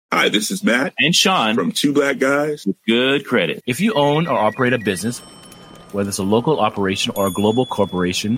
Hi, this is Matt and Sean from Two Black Guys with Good Credit. If you own or operate a business, whether it's a local operation or a global corporation,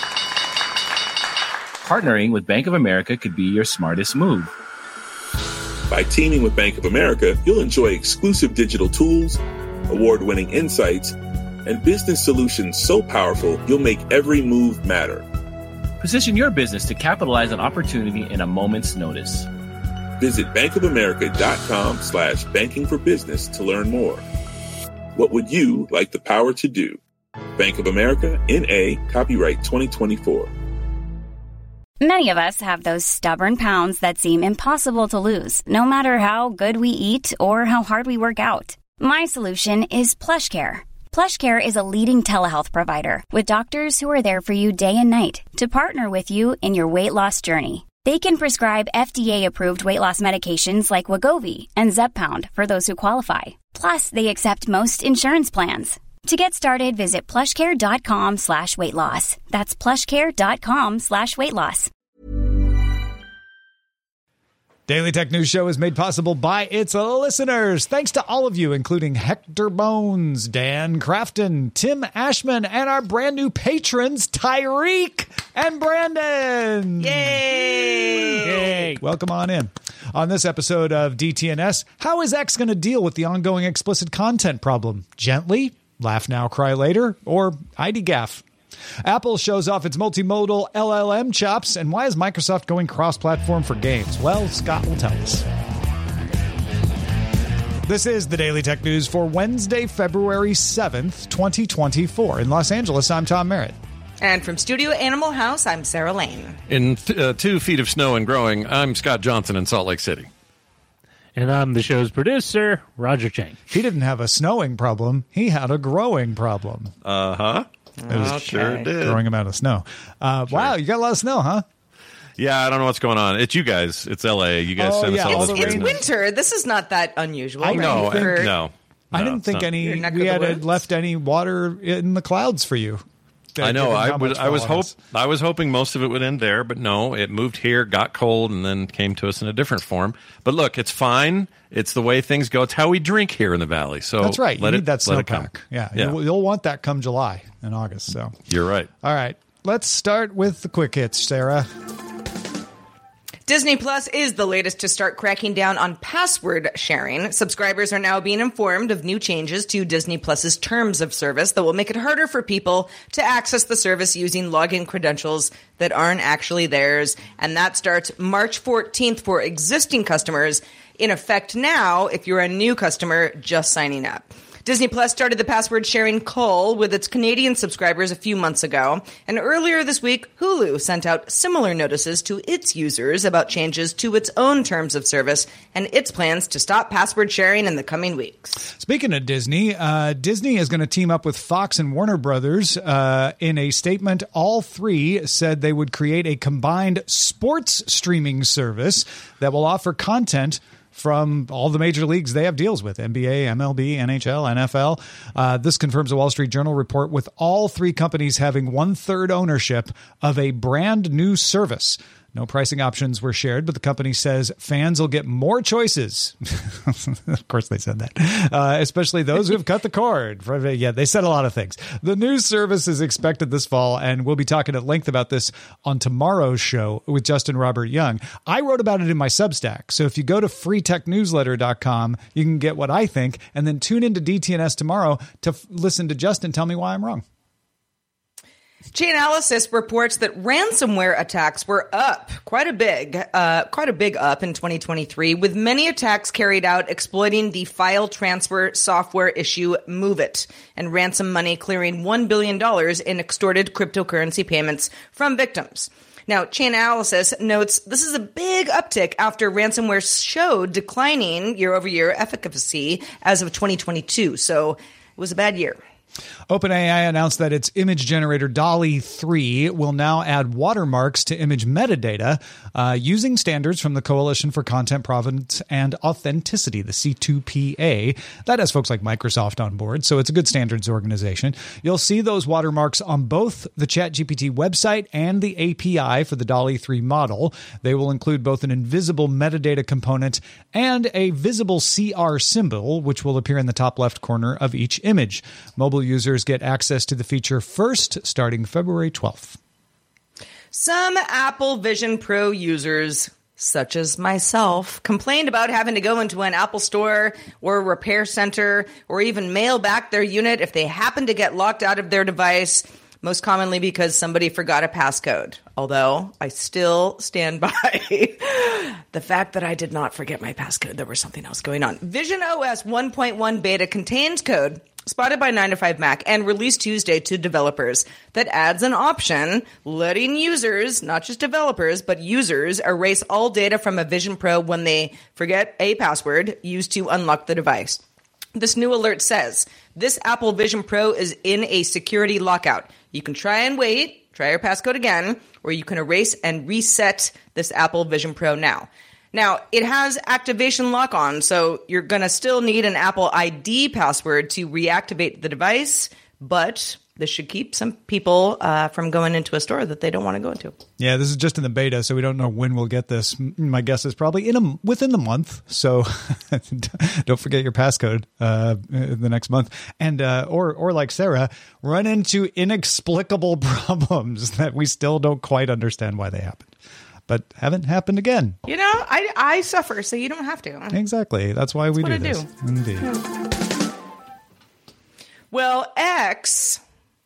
partnering with Bank of America could be your smartest move. By teaming with Bank of America, you'll enjoy exclusive digital tools, award-winning insights, and business solutions so powerful you'll make every move matter. Position your business to capitalize on opportunity in a moment's notice. Visit bankofamerica.com/banking for business to learn more. What would you like the power to do? Bank of America, N.A., copyright 2024. Many of us have those stubborn pounds that seem impossible to lose, no matter how good we eat or how hard we work out. My solution is PlushCare. PlushCare is a leading telehealth provider with doctors who are there for you day and night to partner with you in your weight loss journey. They can prescribe FDA-approved weight loss medications like Wegovy and Zepbound for those who qualify. Plus, they accept most insurance plans. To get started, visit plushcare.com/weight-loss. That's plushcare.com/weight-loss. Daily Tech News Show is made possible by its listeners. Thanks to all of you, including Hector Bones, Dan Crafton, Tim Ashman, and our brand new patrons, Tyreek and Brandon. Yay! Welcome on in. On this episode of DTNS, how is X going to deal with the ongoing explicit content problem? Gently? Laugh now, cry later? Or IDGAF? Apple shows off its multimodal LLM chops, and why is Microsoft going cross-platform for games? Well, Scott will tell us. This is the Daily Tech News for Wednesday, February 7th, 2024. In Los Angeles, I'm Tom Merritt. And from Studio Animal House, I'm Sarah Lane. In 2 feet of snow and growing, I'm Scott Johnson in Salt Lake City. And I'm the show's producer, Roger Chang. He didn't have a snowing problem. He had a growing problem. Uh-huh. Sure did. Growing amount of snow. Sure. Wow, you got a lot of snow, huh? Yeah, I don't know what's going on. It's you guys. It's L.A. You guys send us all this It's winter. This is not that unusual. I didn't think we had left any water in the clouds for you. I know. I was hoping most of it would end there, but no, it moved here, got cold, and then came to us in a different form. But look, it's fine. It's the way things go. It's how we drink here in the valley. So that's right. You need that snowpack. Come. Yeah. You'll want that come July and August. So you're right. All right. Let's start with the quick hits, Sarah. Disney Plus is the latest to start cracking down on password sharing. Subscribers are now being informed of new changes to Disney Plus's terms of service that will make it harder for people to access the service using login credentials that aren't actually theirs. And that starts March 14th for existing customers. In effect now, if you're a new customer just signing up. Disney Plus started the password sharing cull with its Canadian subscribers a few months ago, and earlier this week, Hulu sent out similar notices to its users about changes to its own terms of service and its plans to stop password sharing in the coming weeks. Speaking of Disney, Disney is going to team up with Fox and Warner Brothers. In a statement, all three said they would create a combined sports streaming service that will offer content from all the major leagues they have deals with, NBA, MLB, NHL, NFL. This confirms a Wall Street Journal report with all three companies having 1/3 ownership of a brand new service. No pricing options were shared, but the company says fans will get more choices. Of course they said that. Especially those who have cut the cord. Yeah, they said a lot of things. The new service is expected this fall, and we'll be talking at length about this on tomorrow's show with Justin Robert Young. I wrote about it in my Substack, so if you go to freetechnewsletter.com, you can get what I think, and then tune into DTNS tomorrow to listen to Justin tell me why I'm wrong. Chainalysis reports that ransomware attacks were up quite a big up in 2023, with many attacks carried out exploiting the file transfer software issue MoveIt, and ransom money clearing $1 billion in extorted cryptocurrency payments from victims. Now, Chainalysis notes this is a big uptick after ransomware showed declining year-over-year efficacy as of 2022, so it was a bad year. OpenAI announced that its image generator DALL-E 3 will now add watermarks to image metadata using standards from the Coalition for Content Provenance and Authenticity, the C2PA. That has folks like Microsoft on board, so it's a good standards organization. You'll see those watermarks on both the ChatGPT website and the API for the DALL-E 3 model. They will include both an invisible metadata component and a visible CR symbol, which will appear in the top left corner of each image. Mobile users get access to the feature first, starting February 12th. Some Apple Vision Pro users, such as myself, complained about having to go into an Apple store or a repair center or even mail back their unit if they happen to get locked out of their device, most commonly because somebody forgot a passcode. Although I still stand by the fact that I did not forget my passcode. There was something else going on. Vision OS 1.1 beta contains code spotted by 9to5Mac and released Tuesday to developers that adds an option letting users, not just developers, but users erase all data from a Vision Pro when they forget a password used to unlock the device. This new alert says, this Apple Vision Pro is in a security lockout. You can try and wait, try your passcode again, or you can erase and reset this Apple Vision Pro now. Now, it has activation lock-on, so you're going to still need an Apple ID password to reactivate the device, but this should keep some people from going into a store that they don't want to go into. Yeah, this is just in the beta, so we don't know when we'll get this. My guess is probably within the month, so don't forget your passcode the next month. And or like Sarah, run into inexplicable problems that we still don't quite understand why they happened. But haven't happened again. You know, I suffer, so you don't have to. Exactly. That's why we do this. Indeed. Well, X,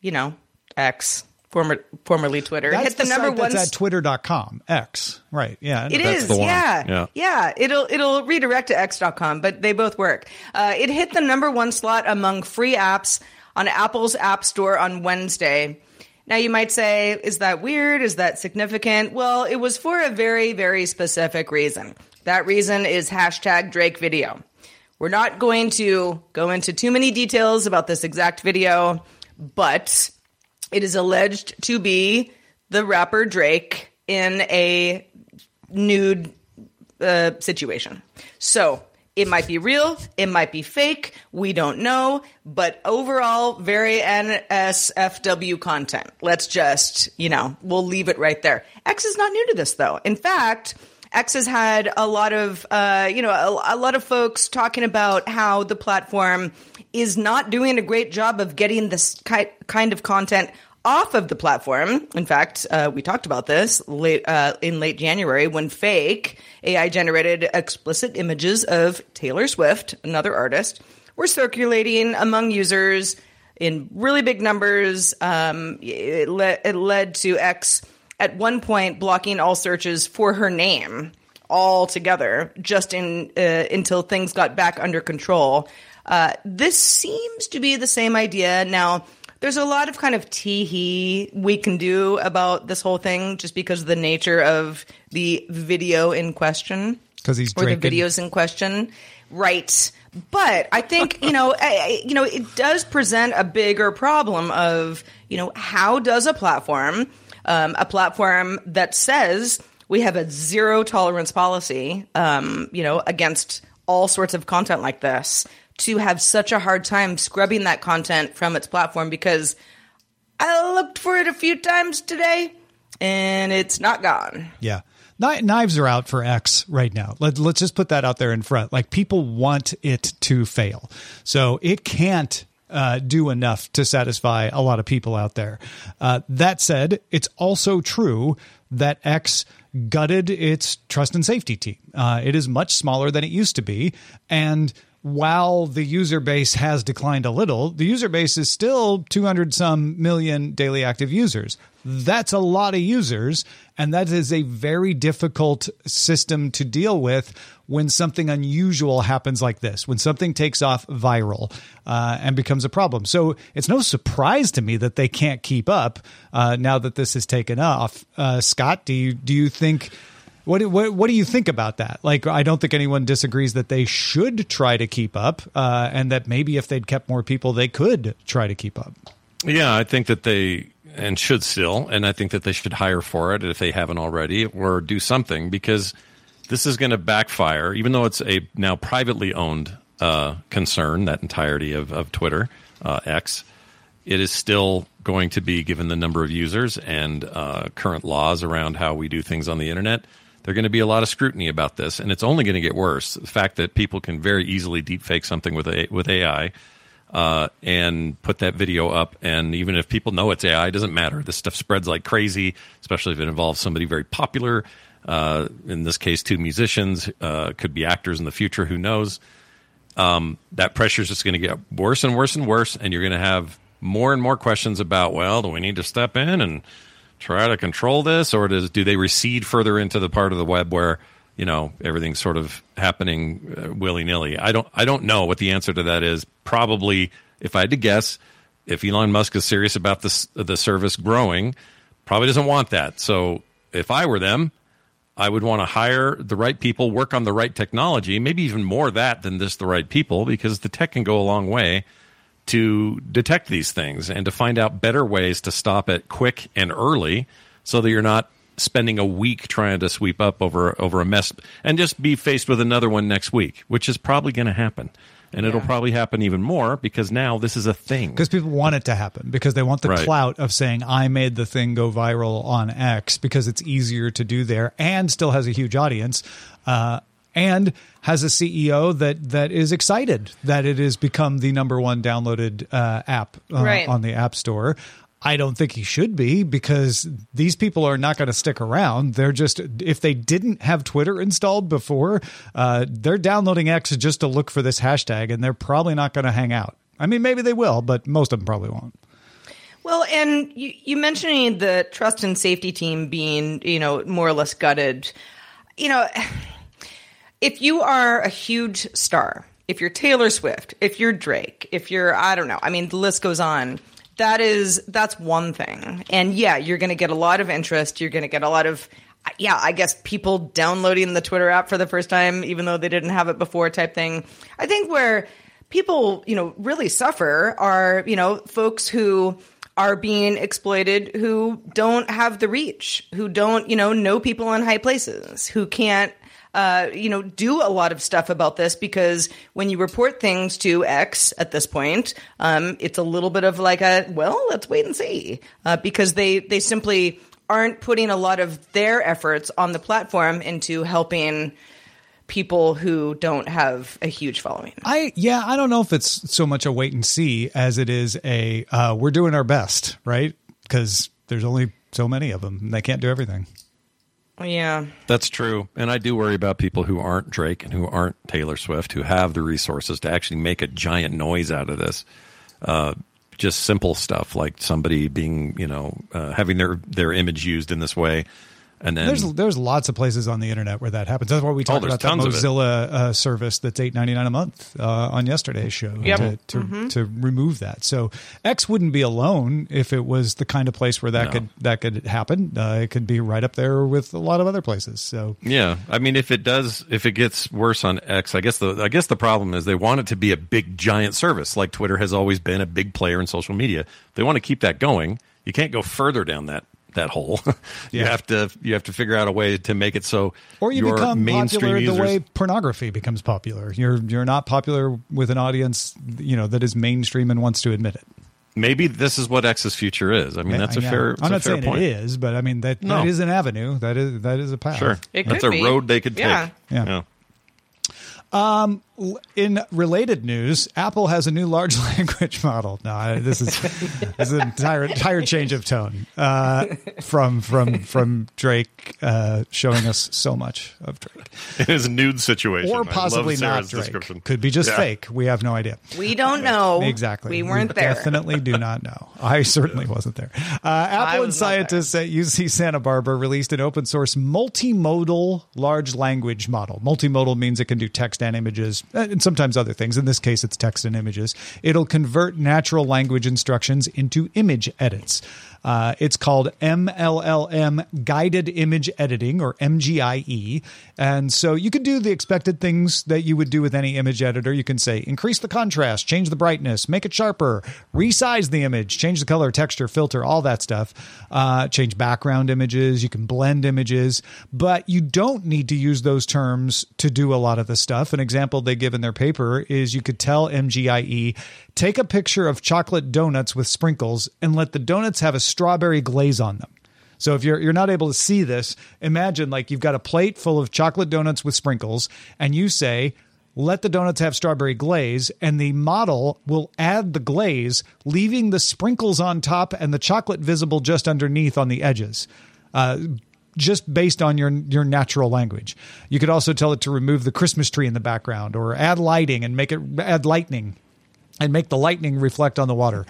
formerly Twitter, that's hit the number one. That's at twitter.com. X. Right. Yeah. It that's is. The one. Yeah. It'll redirect to x.com, but they both work. It hit the number one slot among free apps on Apple's App Store on Wednesday. Now, you might say, is that weird? Is that significant? Well, it was for a very, very specific reason. That reason is hashtag Drake video. We're not going to go into too many details about this exact video, but it is alleged to be the rapper Drake in a nude situation. So it might be real, it might be fake, we don't know, but overall, very NSFW content. Let's just, we'll leave it right there. X is not new to this, though. In fact, X has had a lot of, a lot of folks talking about how the platform is not doing a great job of getting this kind of content off of the platform. In fact, we talked about this in late January when fake AI-generated explicit images of Taylor Swift, another artist, were circulating among users in really big numbers. It led to X at one point blocking all searches for her name altogether, just until things got back under control. This seems to be the same idea. Now, there's a lot of kind of tee-hee we can do about this whole thing just because of the nature of the video in question. Because he's drinking. Or the videos in question. Right. But I think, it does present a bigger problem of, how does a platform that says we have a zero tolerance policy, against all sorts of content like this, to have such a hard time scrubbing that content from its platform, because I looked for it a few times today and it's not gone. Yeah. Knives are out for X right now. Let's just put that out there in front. Like, people want it to fail. So it can't do enough to satisfy a lot of people out there. That said, it's also true that X gutted its trust and safety team. It is much smaller than it used to be. And while the user base has declined a little, the user base is still 200 some million daily active users. That's a lot of users, and that is a very difficult system to deal with when something unusual happens like this, when something takes off viral and becomes a problem. So it's no surprise to me that they can't keep up now that this has taken off. Scott, do you think What do you think about that? Like, I don't think anyone disagrees that they should try to keep up, and that maybe if they'd kept more people, they could try to keep up. Yeah, I think that they should still, and I think that they should hire for it if they haven't already, or do something, because this is going to backfire, even though it's a now privately owned concern, that entirety of Twitter, X. It is still going to be, given the number of users and current laws around how we do things on the internet, there's going to be a lot of scrutiny about this, and it's only going to get worse. The fact that people can very easily deepfake something with AI and put that video up, and even if people know it's AI, it doesn't matter. This stuff spreads like crazy, especially if it involves somebody very popular. In this case, 2 musicians, could be actors in the future, who knows. That pressure is just going to get worse and worse and worse, and you're going to have more and more questions about, well, do we need to step in and try to control this, or do they recede further into the part of the web where, you know, everything's sort of happening willy-nilly? I don't know what the answer to that is. Probably, if I had to guess, if Elon Musk is serious about the service growing, probably doesn't want that. So if I were them, I would want to hire the right people, work on the right technology, maybe even more that than just the right people, because the tech can go a long way to detect these things and to find out better ways to stop it quick and early, so that you're not spending a week trying to sweep up over a mess and just be faced with another one next week, which is probably going to happen. And it'll probably happen even more, because now this is a thing. Because people want it to happen, because they want the clout of saying, I made the thing go viral on X, because it's easier to do there and still has a huge audience. And has a CEO that is excited that it has become the number 1 downloaded app on the App Store. I don't think he should be, because these people are not going to stick around. They're just, if they didn't have Twitter installed before, they're downloading X just to look for this hashtag, and they're probably not going to hang out. I mean, maybe they will, but most of them probably won't. Well, and you mentioning the trust and safety team being, you know, more or less gutted, you know, if you are a huge star, if you're Taylor Swift, if you're Drake, if you're, I don't know, I mean, the list goes on. That's one thing. And yeah, you're going to get a lot of interest. You're going to get a lot of, I guess, people downloading the Twitter app for the first time, even though they didn't have it before, type thing. I think where people, you know, really suffer are, you know, folks who are being exploited, who don't have the reach, who don't, you know people in high places, who can't, do a lot of stuff about this, because when you report things to X at this point, it's a little bit of like let's wait and see, because they simply aren't putting a lot of their efforts on the platform into helping people who don't have a huge following. I don't know if it's so much a wait and see as it is we're doing our best, right? Because there's only so many of them, and they can't do everything. Yeah, that's true. And I do worry about people who aren't Drake and who aren't Taylor Swift, who have the resources to actually make a giant noise out of this. Just simple stuff like somebody being, having their image used in this way. And then there's lots of places on the internet where that happens. That's why we talked about that Mozilla service that's $8.99 a month on yesterday's show to remove that. So X wouldn't be alone if it was the kind of place where that could happen. It could be right up there with a lot of other places. So yeah, I mean, if it gets worse on X, I guess the problem is they want it to be a big giant service, like Twitter has always been a big player in social media. They want to keep that going. You can't go further down that hole. You have to figure out a way to make it so, or you become popular users, the way pornography becomes popular. You're not popular with an audience that is mainstream and wants to admit it. Maybe this is what X's future is. I mean, that's a fair. I'm not saying point. It is, but I mean that is an avenue. That is a path. Sure, that's a road they could take. Yeah. In related news, Apple has a new large language model. No, this is an entire change of tone from Drake showing us so much of Drake. In his nude situation. Or possibly not Drake. Could be just fake. We have no idea. We don't know. Exactly. We weren't there. Definitely do not know. I certainly wasn't there. Apple and scientists at UC Santa Barbara released an open source multimodal large language model. Multimodal means it can do text text and images, and sometimes other things. In this case, it's text and images. It'll convert natural language instructions into image edits. It's called MLLM Guided Image Editing, or MGIE. And so you can do the expected things that you would do with any image editor. You can say, increase the contrast, change the brightness, make it sharper, resize the image, change the color, texture, filter, all that stuff. Change background images. You can blend images. But you don't need to use those terms to do a lot of the stuff. An example they give in their paper is you could tell MGIE, take a picture of chocolate donuts with sprinkles and let the donuts have a strawberry glaze on them. So if you're not able to see this, imagine like you've got a plate full of chocolate donuts with sprinkles and you say, let the donuts have strawberry glaze, and the model will add the glaze, leaving the sprinkles on top and the chocolate visible just underneath on the edges. Just based on your natural language. You could also tell it to remove the Christmas tree in the background, or add lighting and add lightning and make the lightning reflect on the water.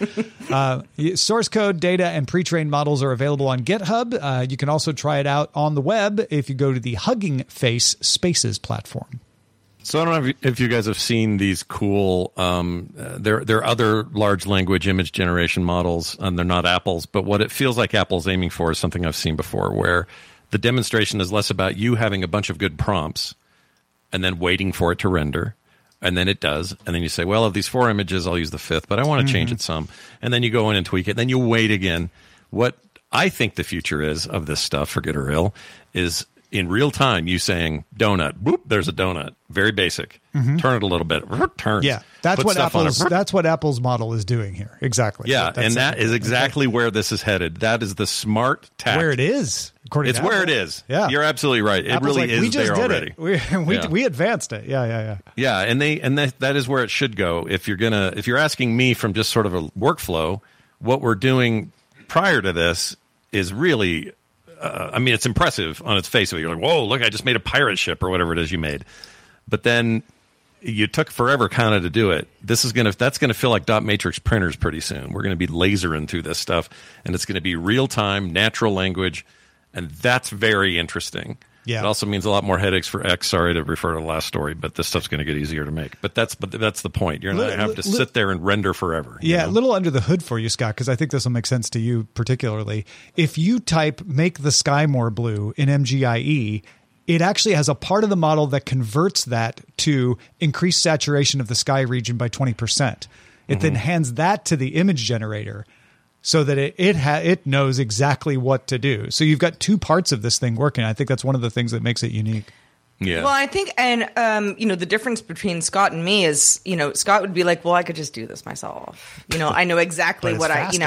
Source code, data, and pre-trained models are available on GitHub. You can also try it out on the web if you go to the Hugging Face Spaces platform. So I don't know if you guys have seen these cool, there are other large language image generation models, and they're not Apple's, but what it feels like Apple's aiming for is something I've seen before, where the demonstration is less about you having a bunch of good prompts and then waiting for it to render. And then it does. And then you say, well, of these 4 images, I'll use the 5th, but I want to change it some. And then you go in and tweak it. Then you wait again. What I think the future is of this stuff, for good or ill, is in real time, you saying donut, boop, there's a donut. Very basic. Turn it a little bit. Turns. Yeah, that's what Apple's model is doing here. Exactly. Yeah, and that is exactly where this is headed. That is the smart tack. Where it is. It's where it is. Yeah, you're absolutely right. It Apple's really is there already. We advanced it. Yeah. Yeah, and that is where it should go. If you're asking me from just sort of a workflow, what we're doing prior to this is really. It's impressive on its face. You're like, whoa, look, I just made a pirate ship or whatever it is you made. But then you took forever kind of to do it. That's going to feel like dot matrix printers pretty soon. We're going to be lasering through this stuff, and it's going to be real time, natural language, and that's very interesting. Yeah. It also means a lot more headaches for X. Sorry to refer to the last story, but this stuff's going to get easier to make. But that's the point. You're not going to have to sit there and render forever. Yeah, a little under the hood for you, Scott, because I think this will make sense to you particularly. If you type "make the sky more blue" in MGIE, it actually has a part of the model that converts that to increase saturation of the sky region by 20%. It then hands that to the image generator, so that it knows exactly what to do. So you've got 2 parts of this thing working. I think that's one of the things that makes it unique. Yeah. Well, I think, and the difference between Scott and me is, Scott would be like, well, I could just do this myself. I know exactly what faster.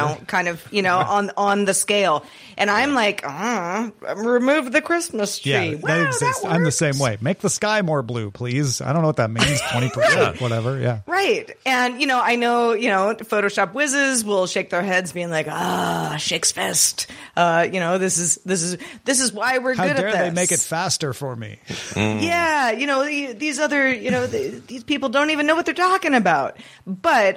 On the scale. And I'm like, remove the Christmas tree. Yeah, wow, I'm the same way. Make the sky more blue, please. I don't know what that means. 20%, whatever. Yeah. Right. And, I know, Photoshop whizzes will shake their heads being like, shakes fest. This is why we're good at this. How dare they make it faster for me? Yeah, these other, these people don't even know what they're talking about. But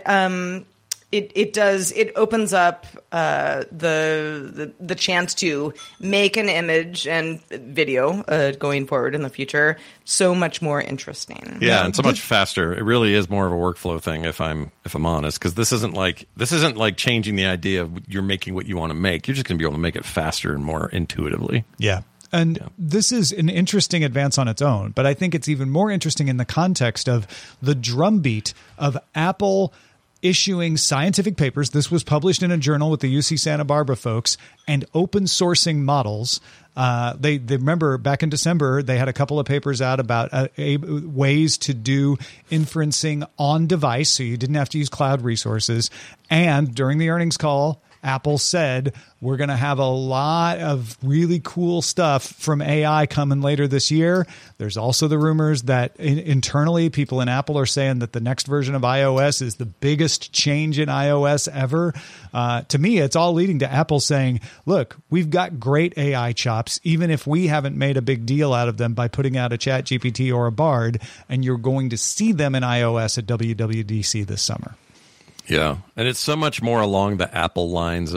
it opens up the chance to make an image and video going forward in the future so much more interesting. Yeah, and so much faster. It really is more of a workflow thing if I'm honest, because this isn't like changing the idea of you're making what you want to make. You're just going to be able to make it faster and more intuitively. Yeah. And this is an interesting advance on its own, but I think it's even more interesting in the context of the drumbeat of Apple issuing scientific papers. This was published in a journal with the UC Santa Barbara folks, and open sourcing models. They remember back in December, they had a couple of papers out about ways to do inferencing on device, so you didn't have to use cloud resources. And during the earnings call, Apple said, we're going to have a lot of really cool stuff from AI coming later this year. There's also the rumors that internally people in Apple are saying that the next version of iOS is the biggest change in iOS ever. To me, it's all leading to Apple saying, look, we've got great AI chops, even if we haven't made a big deal out of them by putting out a ChatGPT or a Bard, and you're going to see them in iOS at WWDC this summer. Yeah, and it's so much more along the Apple lines of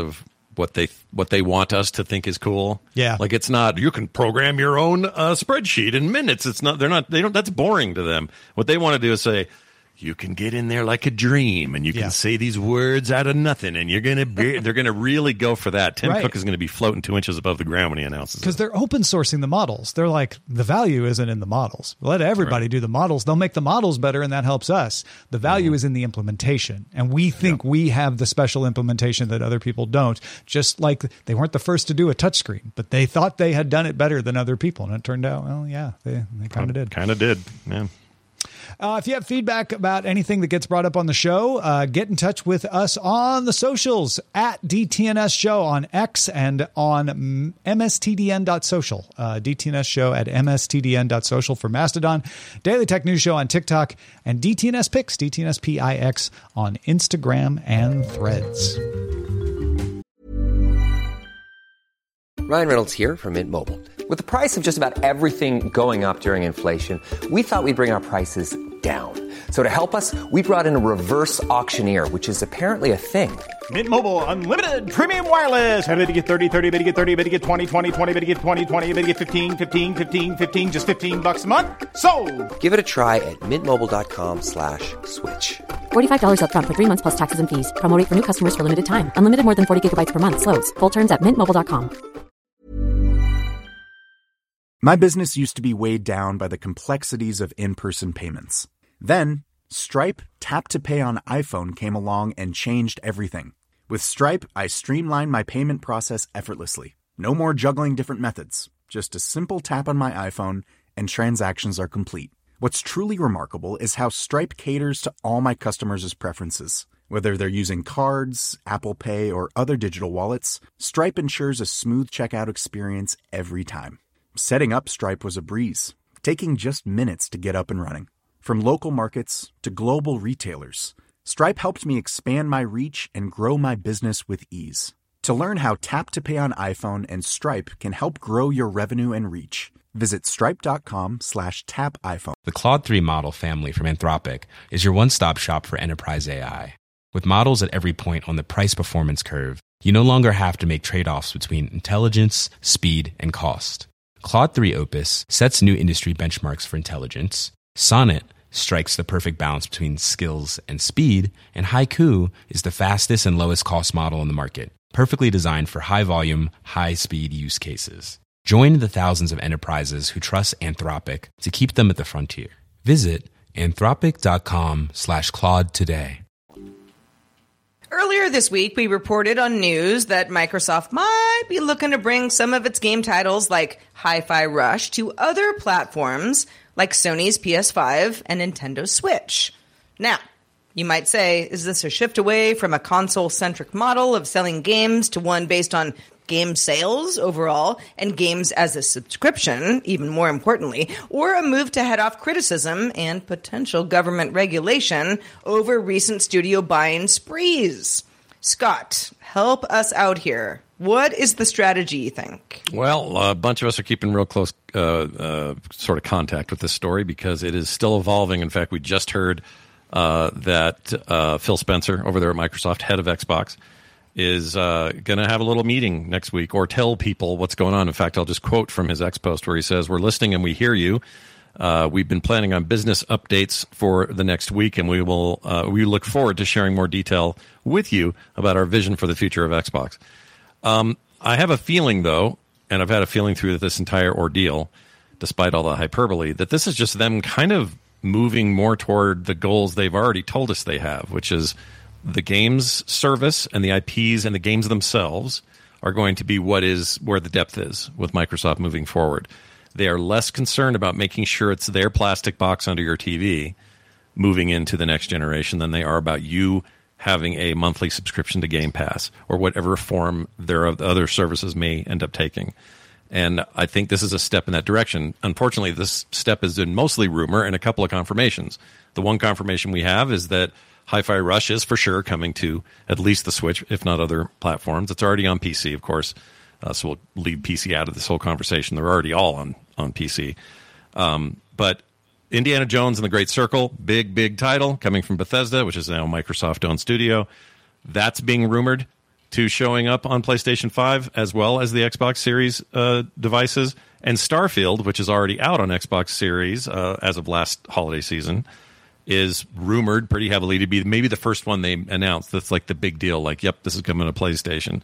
what they want us to think is cool. Yeah. Like, it's not, you can program your own spreadsheet in minutes. It's not, that's boring to them. What they want to do is say, you can get in there like a dream, and you can say these words out of nothing, and they're going to really go for that. Tim Cook is going to be floating 2 inches above the ground when he announces it. Because they're open sourcing the models. They're like, the value isn't in the models. Let everybody do the models. They'll make the models better, and that helps us. The value is in the implementation, and we think we have the special implementation that other people don't. Just like they weren't the first to do a touchscreen, but they thought they had done it better than other people, and it turned out, well, yeah, they kind of did. Kind of did, yeah. If you have feedback about anything that gets brought up on the show, get in touch with us on the socials at DTNS Show on X and on mstdn.social. DTNS Show at mstdn.social for Mastodon, Daily Tech News Show on TikTok, and DTNS Pix, DTNS PIX on Instagram and Threads. Ryan Reynolds here from Mint Mobile. With the price of just about everything going up during inflation, we thought we'd bring our prices down. So to help us, we brought in a reverse auctioneer, which is apparently a thing. Mint Mobile Unlimited Premium Wireless. How to get 30, 30, bit to get 30, bit to get 20, 20, 20, bit to get 20, 20, bit to get 15, 15, 15, 15, just $15 a month? Sold! Give it a try at mintmobile.com/switch. $45 up front for 3 months plus taxes and fees. Promo rate for new customers for limited time. Unlimited more than 40 gigabytes per month. Slows full terms at mintmobile.com. My business used to be weighed down by the complexities of in-person payments. Then, Stripe Tap to Pay on iPhone came along and changed everything. With Stripe, I streamlined my payment process effortlessly. No more juggling different methods. Just a simple tap on my iPhone and transactions are complete. What's truly remarkable is how Stripe caters to all my customers' preferences. Whether they're using cards, Apple Pay, or other digital wallets, Stripe ensures a smooth checkout experience every time. Setting up Stripe was a breeze, taking just minutes to get up and running. From local markets to global retailers, Stripe helped me expand my reach and grow my business with ease. To learn how Tap to Pay on iPhone and Stripe can help grow your revenue and reach, visit stripe.com/tapiphone. The Claude 3 model family from Anthropic is your one-stop shop for enterprise AI. With models at every point on the price-performance curve, you no longer have to make trade-offs between intelligence, speed, and cost. Claude 3 Opus sets new industry benchmarks for intelligence. Sonnet strikes the perfect balance between skills and speed. And Haiku is the fastest and lowest cost model in the market, perfectly designed for high-volume, high-speed use cases. Join the thousands of enterprises who trust Anthropic to keep them at the frontier. Visit anthropic.com/Claude today. Earlier this week, we reported on news that Microsoft might be looking to bring some of its game titles like Hi-Fi Rush to other platforms like Sony's PS5 and Nintendo Switch. Now, you might say, is this a shift away from a console-centric model of selling games to one based on game sales overall and games as a subscription, even more importantly, or a move to head off criticism and potential government regulation over recent studio buying sprees? Scott, help us out here. What is the strategy, you think? Well, a bunch of us are keeping real close sort of contact with this story because it is still evolving. In fact, we just heard that Phil Spencer over there at Microsoft, head of Xbox, is going to have a little meeting next week or tell people what's going on. In fact, I'll just quote from his X post where he says, "We're listening and we hear you. We've been planning on business updates for the next week, and we look forward to sharing more detail with you about our vision for the future of Xbox." I have a feeling, though, and I've had a feeling through this entire ordeal, despite all the hyperbole, that this is just them kind of moving more toward the goals they've already told us they have, which is the games service and the IPs and the games themselves are going to be where the depth is with Microsoft moving forward. They are less concerned about making sure it's their plastic box under your TV moving into the next generation than they are about you having a monthly subscription to Game Pass or whatever form their other services may end up taking. And I think this is a step in that direction. Unfortunately, this step is in mostly rumor and a couple of confirmations. The one confirmation we have is that Hi-Fi Rush is for sure coming to at least the Switch, if not other platforms. It's already on PC, of course, so we'll leave PC out of this whole conversation. They're already all on PC. But Indiana Jones and the Great Circle, big title coming from Bethesda, which is now a Microsoft-owned studio. That's being rumored. to showing up on PlayStation 5 as well as the Xbox Series devices. And Starfield, which is already out on Xbox Series as of last holiday season, is rumored pretty heavily to be maybe the first one they announced that's like the big deal. Like, yep, this is coming to PlayStation.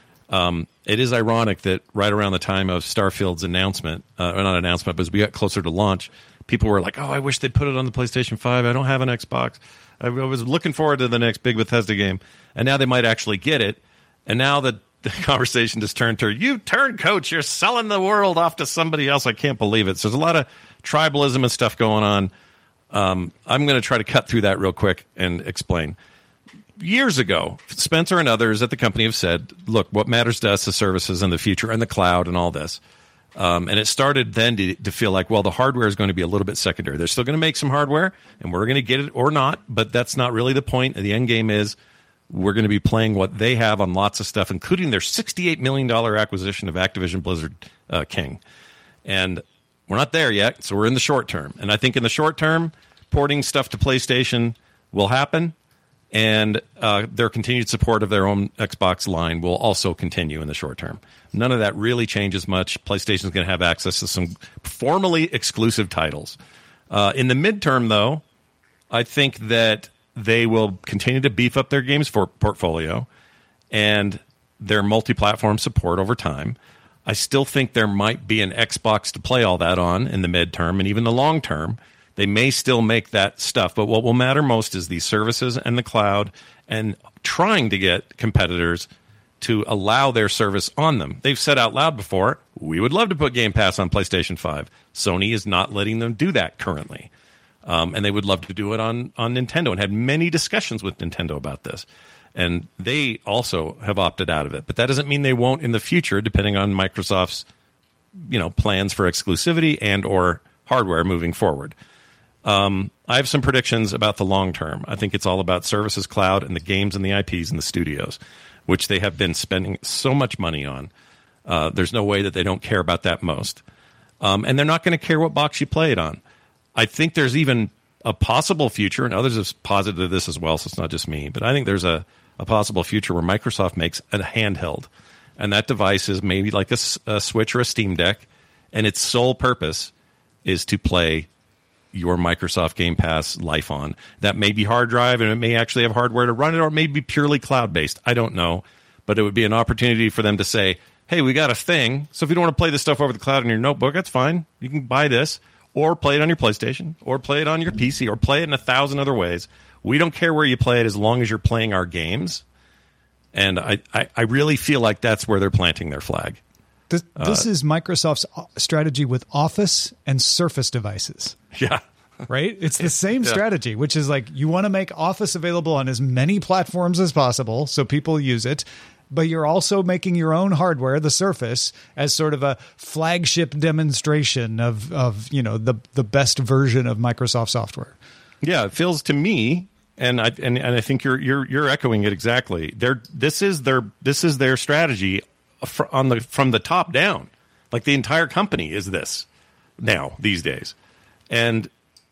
It is ironic that right around the time of Starfield's announcement, or not announcement, but as we got closer to launch, people were like, oh, I wish they'd put it on the PlayStation 5. I don't have an Xbox. I was looking forward to the next big Bethesda game. And now they might actually get it. And now the conversation just turned to, you turncoats, you're selling the world off to somebody else. I can't believe it. So there's a lot of tribalism and stuff going on. I'm going to try to cut through that real quick and explain. Years ago, Spencer and others at the company have said, look, what matters to us is services in the future and the cloud and all this. And it started then to feel like, well, the hardware is going to be a little bit secondary. They're still going to make some hardware, and we're going to get it or not, but that's not really the point. The end game is we're going to be playing what they have on lots of stuff, including their $68 million acquisition of Activision Blizzard King. And we're not there yet, so we're in the short term. And I think in the short term, porting stuff to PlayStation will happen, and their continued support of their own Xbox line will also continue in the short term. None of that really changes much. PlayStation is going to have access to some formally exclusive titles. In the midterm, though, I think that they will continue to beef up their games portfolio and their multi-platform support over time. I still think there might be an Xbox to play all that on in the midterm and even the long term. They may still make that stuff, but what will matter most is these services and the cloud and trying to get competitors to allow their service on them. They've said out loud before, we would love to put Game Pass on PlayStation 5. Sony is not letting them do that currently. And they would love to do it on Nintendo and had many discussions with Nintendo about this. And they also have opted out of it. But that doesn't mean they won't in the future, depending on Microsoft's plans for exclusivity and or hardware moving forward. I have some predictions about the long term. I think it's all about services, cloud, and the games and the IPs and the studios, which they have been spending so much money on. There's no way that they don't care about that most. And they're not going to care what box you play it on. I think there's even a possible future, and others have posited this as well, so it's not just me, but I think there's a possible future where Microsoft makes a handheld, and that device is maybe like a Switch or a Steam Deck, and its sole purpose is to play your Microsoft Game Pass life on. That may be hard drive, and it may actually have hardware to run it, or it may be purely cloud-based. I don't know, but it would be an opportunity for them to say, hey, we got a thing, so if you don't want to play this stuff over the cloud in your notebook, that's fine. You can buy this, or play it on your PlayStation, or play it on your PC, or play it in 1,000 other ways. We don't care where you play it as long as you're playing our games. And I really feel like that's where they're planting their flag. This is Microsoft's strategy with Office and Surface devices. Yeah. Right? It's the same strategy, which is like you want to make Office available on as many platforms as possible so people use it, but you're also making your own hardware, the Surface, as sort of a flagship demonstration of the best version of Microsoft software. Yeah, it feels to me, and I think you're echoing it exactly. This is their strategy from the top down. Like the entire company is this now these days, and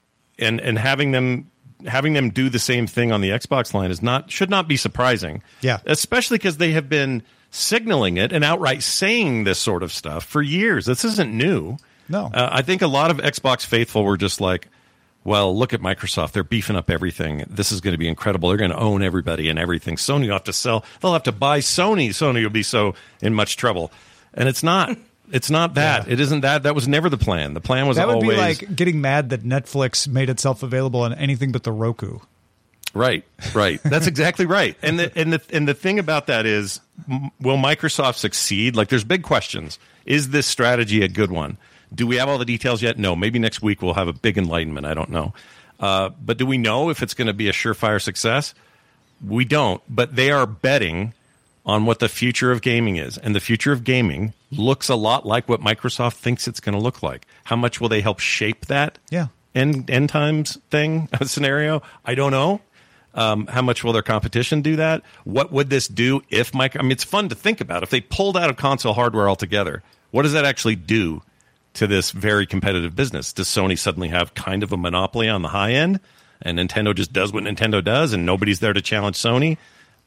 having them do the same thing on the Xbox line should not be surprising. Yeah, especially because they have been signaling it and outright saying this sort of stuff for years. This isn't new. No, I think a lot of Xbox faithful were just like, well, look at Microsoft. They're beefing up everything. This is going to be incredible. They're going to own everybody and everything. Sony will have to sell. They'll have to buy Sony. Sony will be so in much trouble. And it's not. It's not that. Yeah. It isn't that. That was never the plan. The plan was always... That would be like getting mad that Netflix made itself available on anything but the Roku. Right. That's exactly right. And the thing about that is, will Microsoft succeed? Like, there's big questions. Is this strategy a good one? Do we have all the details yet? No. Maybe next week we'll have a big enlightenment. I don't know. But do we know if it's going to be a surefire success? We don't. But they are betting on what the future of gaming is. And the future of gaming looks a lot like what Microsoft thinks it's going to look like. How much will they help shape that end times thing, scenario? I don't know. How much will their competition do that? What would this do if it's fun to think about. If they pulled out of console hardware altogether, what does that actually do to this very competitive business? Does Sony suddenly have kind of a monopoly on the high end, and Nintendo just does what Nintendo does, and nobody's there to challenge Sony?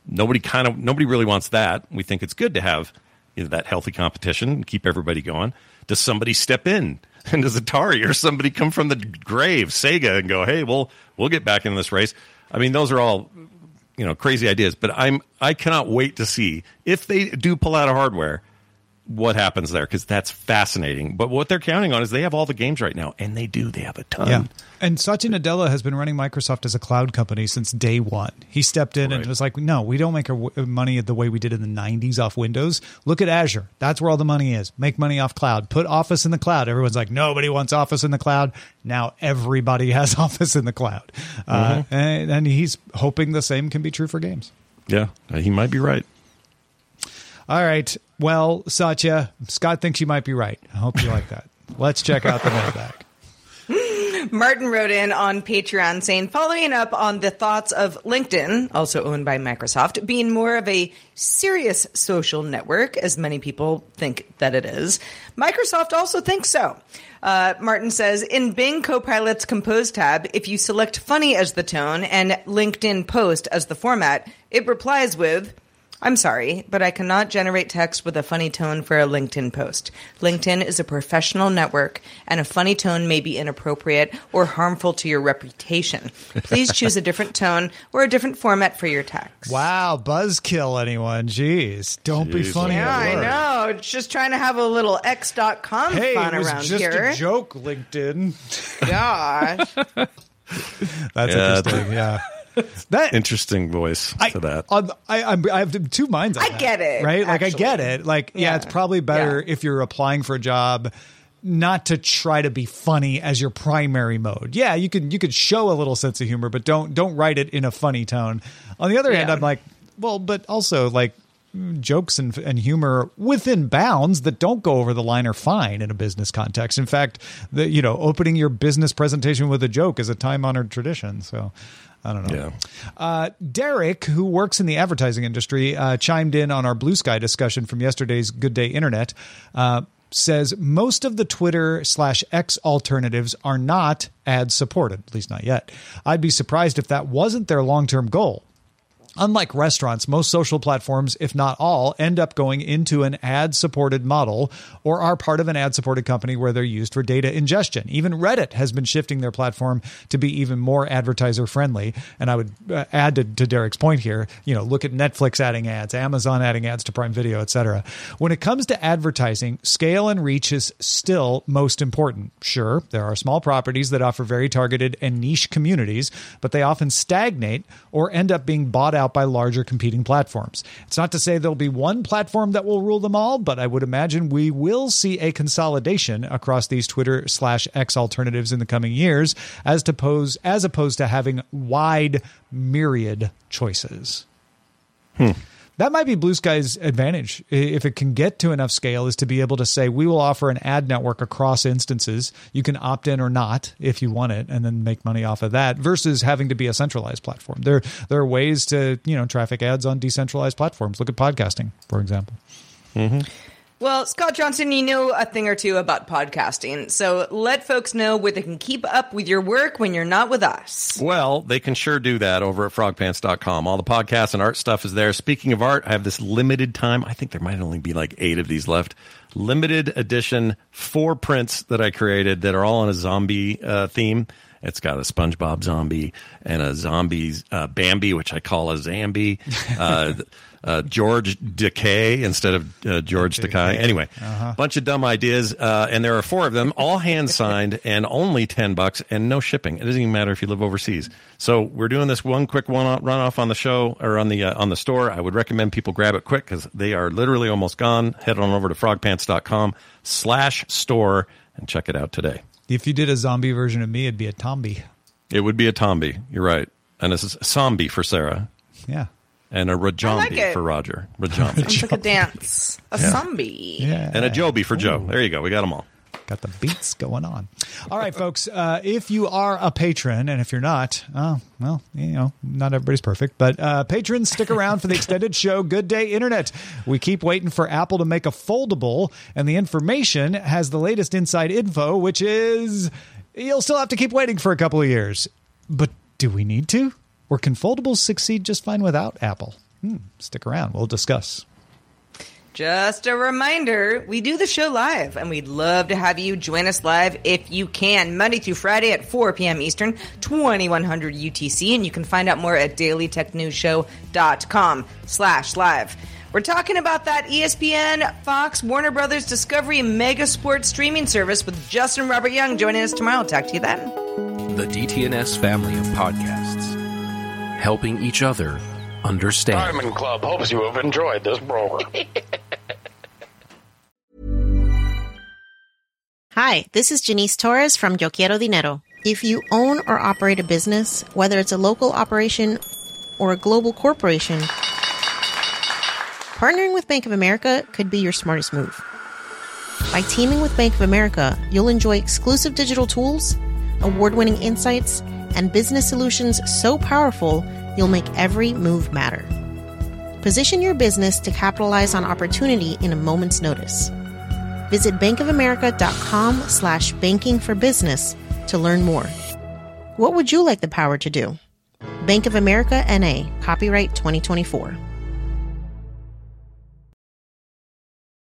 Nobody really wants that. We think it's good to have that healthy competition and keep everybody going. Does somebody step in? And does Atari or somebody come from the grave, Sega, and go, hey, we'll get back in this race? I mean, those are all crazy ideas. But I cannot wait to see if they do pull out of hardware, what happens there, because that's fascinating. But what they're counting on is they have all the games right now, and they do. They have a ton. Yeah. And Satya Nadella has been running Microsoft as a cloud company since day one. He stepped in and was like, no, we don't make our money the way we did in the 90s off Windows. Look at Azure. That's where all the money is. Make money off cloud. Put Office in the cloud. Everyone's like, nobody wants Office in the cloud. Now everybody has Office in the cloud. And he's hoping the same can be true for games. Yeah, he might be right. All right. Well, Satya, Scott thinks you might be right. I hope you like that. Let's check out the mailbag. Martin wrote in on Patreon saying, following up on the thoughts of LinkedIn, also owned by Microsoft, being more of a serious social network, as many people think that it is, Microsoft also thinks so. Martin says, in Bing Copilot's Compose tab, if you select funny as the tone and LinkedIn post as the format, it replies with, I'm sorry, but I cannot generate text with a funny tone for a LinkedIn post. LinkedIn is a professional network, and a funny tone may be inappropriate or harmful to your reputation. Please choose a different tone or a different format for your text. Wow, buzzkill, anyone. Jeez, don't be funny. Yeah, I know. It's just trying to have a little X.com fun around here. Hey, it was just a joke, LinkedIn. Gosh. That's interesting, yeah. That interesting voice to that. I have two minds on that. I get it. Right? Like, actually. I get it. Like, yeah, it's probably better if you're applying for a job not to try to be funny as your primary mode. Yeah, you could show a little sense of humor, but don't write it in a funny tone. On the other hand, I'm like, well, but also like jokes and humor within bounds that don't go over the line are fine in a business context. In fact, opening your business presentation with a joke is a time-honored tradition. So I don't know. Yeah. Derek, who works in the advertising industry, chimed in on our Blue Sky discussion from yesterday's Good Day Internet, says most of the Twitter/X alternatives are not ad supported, at least not yet. I'd be surprised if that wasn't their long-term goal. Unlike restaurants, most social platforms, if not all, end up going into an ad-supported model or are part of an ad-supported company where they're used for data ingestion. Even Reddit has been shifting their platform to be even more advertiser-friendly. And I would add to Derek's point here, look at Netflix adding ads, Amazon adding ads to Prime Video, etc. When it comes to advertising, scale and reach is still most important. Sure, there are small properties that offer very targeted and niche communities, but they often stagnate or end up being bought out by larger competing platforms. It's not to say there'll be one platform that will rule them all, but I would imagine we will see a consolidation across these Twitter/X alternatives in the coming years, as opposed to having wide myriad choices. That might be Blue Sky's advantage, if it can get to enough scale, is to be able to say, we will offer an ad network across instances. You can opt in or not if you want it, and then make money off of that, versus having to be a centralized platform. There are ways to, traffic ads on decentralized platforms. Look at podcasting, for example. Mm-hmm. Well, Scott Johnson, you know a thing or two about podcasting, so let folks know where they can keep up with your work when you're not with us. Well, they can sure do that over at frogpants.com. All the podcasts and art stuff is there. Speaking of art, I have this limited time. I think there might only be like 8 of these left. Limited edition 4 prints that I created that are all on a zombie theme. It's got a SpongeBob zombie and a zombie Bambi, which I call a Zambi. George Decay instead of George Decay. Anyway, bunch of dumb ideas, and there are 4 of them, all hand signed, and only $10, and no shipping. It doesn't even matter if you live overseas. So we're doing this one quick run off on the show or on the store. I would recommend people grab it quick because they are literally almost gone. Head on over to frogpants.com/store and check it out today. If you did a zombie version of me, it'd be a Tombi. It would be a Tombi. You're right, and this is a Zombie for Sarah. Yeah. And a Rajambi for Roger. Rajambi. Sounds like a dance. A zombie. Yeah. And a Joby for Joe. There you go. We got them all. Got the beats going on. All right, folks. If you are a patron, and if you're not, not everybody's perfect, but patrons, stick around for the extended show, Good Day Internet. We keep waiting for Apple to make a foldable, and the information has the latest inside info, which is you'll still have to keep waiting for a couple of years. But do we need to? Or can foldables succeed just fine without Apple? Stick around. We'll discuss. Just a reminder, we do the show live, and we'd love to have you join us live if you can, Monday through Friday at 4 p.m. Eastern, 2100 UTC, and you can find out more at dailytechnewsshow.com/live. We're talking about that ESPN, Fox, Warner Brothers, Discovery, Mega Sports streaming service with Justin and Robert Young joining us tomorrow. I'll talk to you then. The DTNS family of podcasts, helping each other understand. Diamond Club hopes you have enjoyed this program. Hi, this is Janice Torres from Yo Quiero Dinero. If you own or operate a business, whether it's a local operation or a global corporation, partnering with Bank of America could be your smartest move. By teaming with Bank of America, you'll enjoy exclusive digital tools, award-winning insights, and business solutions so powerful you'll make every move matter. Position your business to capitalize on opportunity in a moment's notice. Visit bankofamerica.com/banking for business to learn more. What would you like the power to do? Bank of America, N.A., copyright 2024.